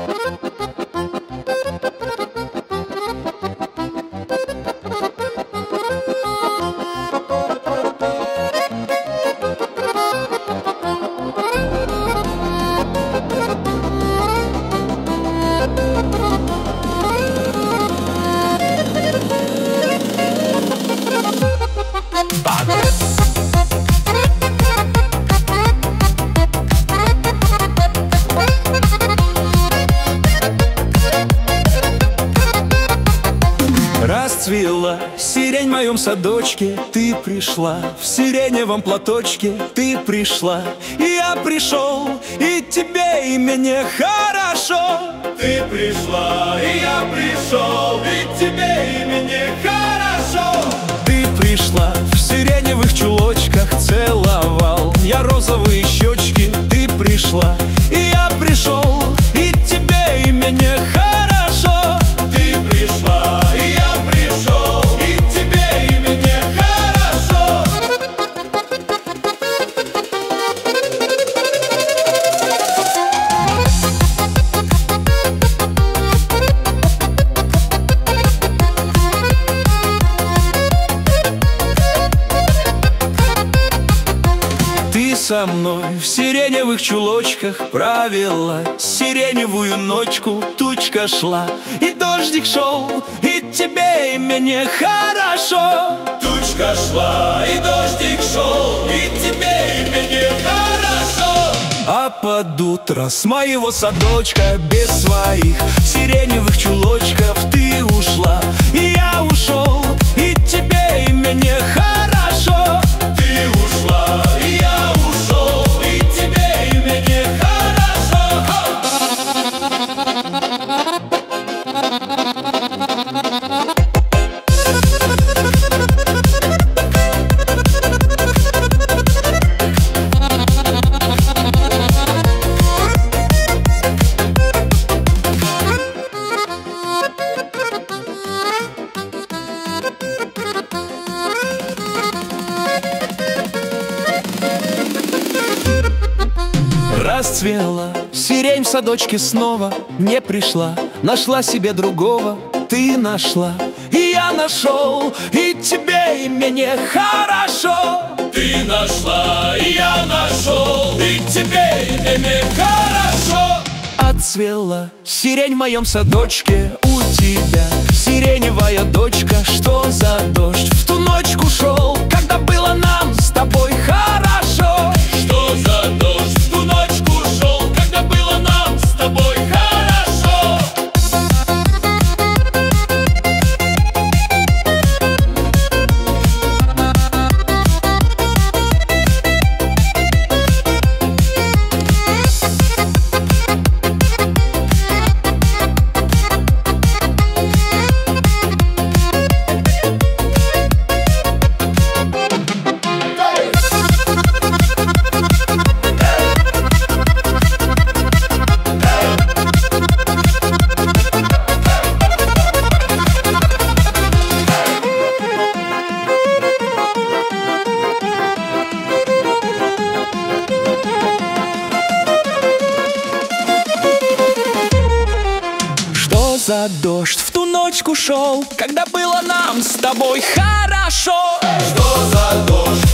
Расцвела сирень в моем садочке, ты пришла в сиреневом платочке, ты пришла, и я пришел, и тебе, и мне хорошо. Ты пришла, и я пришел, и тебе, и мне хорошо. Ты пришла в сиреневых чулочках, целовал я розовые щечки. Ты пришла, и я пришел, и тебе, и мне хорошо. Ты пришла, и я пришел, и тебе, и мне хорошо. Ты со мной в сиреневых чулочках провела сиреневую ночку. Тучка шла, и дождик шел, и тебе, и мне хорошо. Тучка шла, и дождик шел, и тебе, и мне хорошо. А под утро с моего садочка без своих сиреневых чулочков ты ушла, и я ушел, и тебе, и мне хорошо. Ты ушла, и я ушел, и тебе, и мне хорошо. Расцвела сирень в садочке снова, не пришла, нашла себе другого. Ты нашла, и я нашел, и тебе, и мне хорошо. Ты нашла, и я нашел, и тебе, и мне хорошо. Отцвела сирень в моем садочке, у тебя сиреневая дочка. Что за дождь в ту ночку шел, когда было нам с тобой хорошо? Что за дождь в ту ночку шел, когда было нам с тобой хорошо? За дождь в ту ночку шел, когда было нам с тобой хорошо. Что за дождь